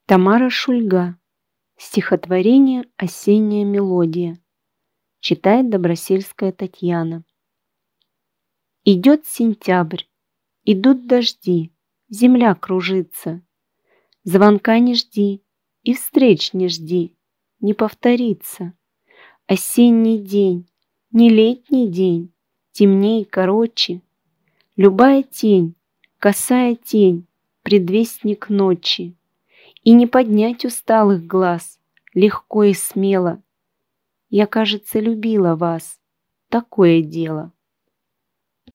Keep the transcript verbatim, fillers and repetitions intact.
Тамара Шульга. Стихотворение «Осенняя мелодия». Читает Добросельская Татьяна. Идет сентябрь, идут дожди, земля кружится. Звонка не жди и встреч не жди, не повторится. Осенний день, не летний день, темней короче. Любая тень, косая тень, предвестник ночи. И не поднять усталых глаз легко и смело. Я, кажется, любила вас, такое дело.